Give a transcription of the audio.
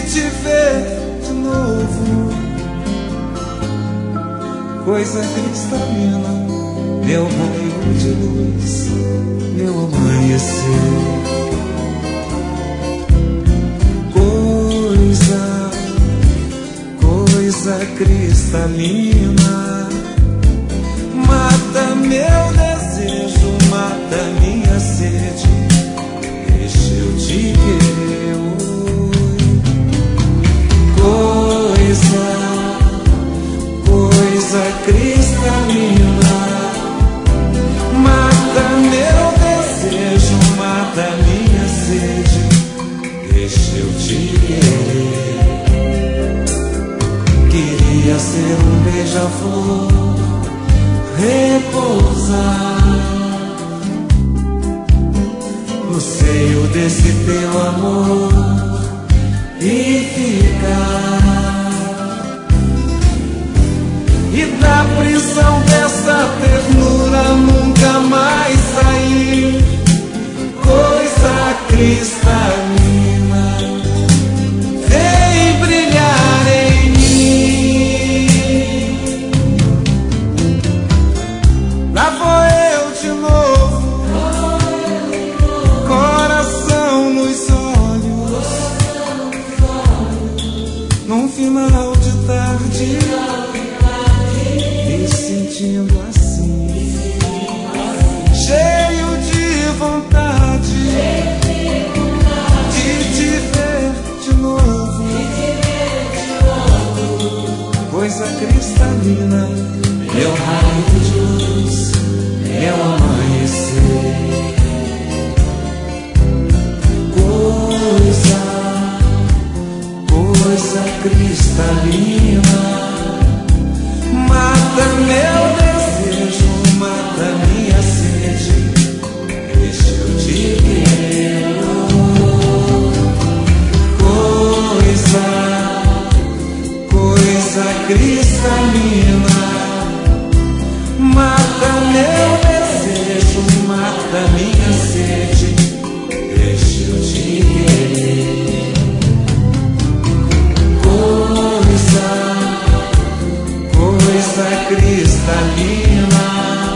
te ver de novo. Coisa cristalina, meu raio de luz, meu amanhecer. Coisa cristalina, mata meu desejo, mata minha sede, deixa eu te querer. Coisa cristalina, mata meu desejo, mata minha sede, deixa eu te querer. Queria ser um beija-flor, repousar no seio desse teu amor e ficar, e da prisão dessa ternura nunca mais sair. Coisa cristalina, vem brilhar em mim. Lá vou eu de novo, coração nos olhos, num final de tarde, me sentindo assim, cheio de vontade de te ver de novo. Coisa cristalina, meu raio de luz, meu amanhecer. Coisa cristalina, mata meu desejo, mata minha sede, deixa eu te querer. Coisa cristalina, mata meu desejo, mata minha sede, deixa eu te querer. Coisa cristalina,